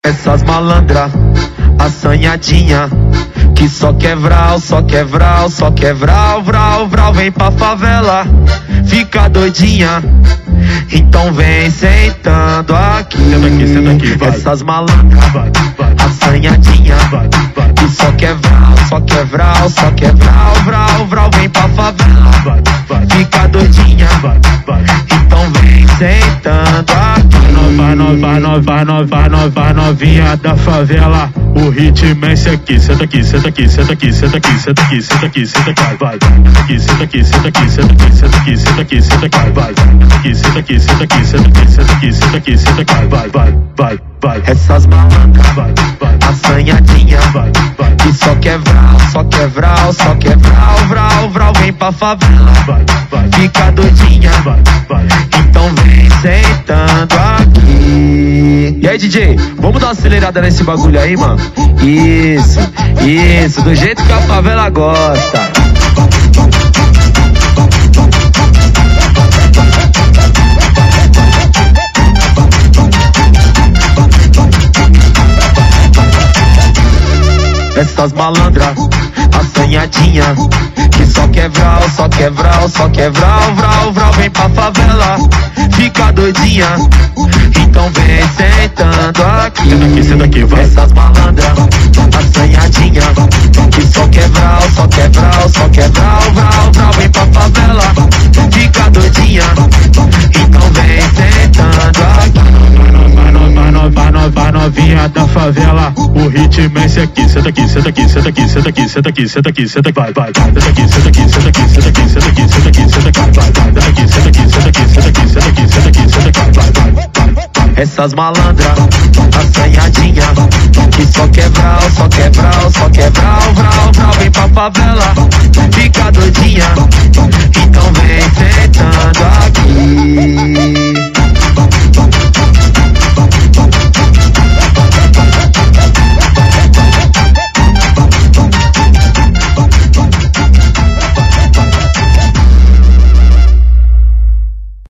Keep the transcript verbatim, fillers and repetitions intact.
Essas malandra, assanhadinha, que só quer vral, só quer vral, só quer vral, vral, vral. Vem pra favela, fica doidinha, então vem sentando aqui. Senta aqui, senta aqui, vai. Essas malandra, Vai, vai, assanhadinha, vai, vai, que só quer vral, só quer vral, só quer vral, vral, vral. Vem pra favela, vai, vai, fica doidinha, vai, vai. então vem sentando aqui. Vai, nova, nova, nova, nova, novinha da favela. O ritmo é esse aqui. Senta aqui, senta aqui, senta aqui, senta aqui, senta aqui, senta aqui, senta aqui, vai, vai. Senta aqui, senta aqui, senta aqui, senta aqui, senta aqui, senta aqui, vai, vai. Senta aqui, senta aqui, senta aqui, senta aqui, senta aqui, senta aqui, vai, vai, vai, vai. Essas malandras, Vai, vai, assanhadinha, vai, vai, que só quer vral, só quer vral, só quer vral, vral, vral. Vem pra favela, vai, vai, fica doidinha, vai, vai. então vem sentando aqui. E aí, D J, vamos dar uma acelerada nesse bagulho aí, mano? Isso, isso, do jeito que a favela gosta. Essas malandra, assanhadinha, que só quer vral, só quer vral, só quer vral, vral, vral. Vem pra favela, fica doidinha, então vem sentando aqui. Senta aqui, senta aqui, vai. Essas malandra, assanhadinha, que só quer vral, só quer vral, só quer vral, vral, vral. Vem pra favela, fica doidinha, então vem sentando aqui. Nova, nova, nova, novinha da favela. O ritmo é esse aqui. Senta aqui, senta aqui, senta aqui, senta aqui, senta aqui, senta aqui, senta aqui, vai, vai. Senta aqui, senta aqui, senta aqui, senta aqui, senta aqui, senta aqui, senta aqui, vai, vai. Senta aqui, senta aqui, senta aqui, senta aqui, senta aqui, senta aqui, senta aqui, vai, vai, vai. Essas malandra, assanhadinha, que só quer vral, só quer vral, só quer vral, vral, vral. Vem pra favela, fica doidinha,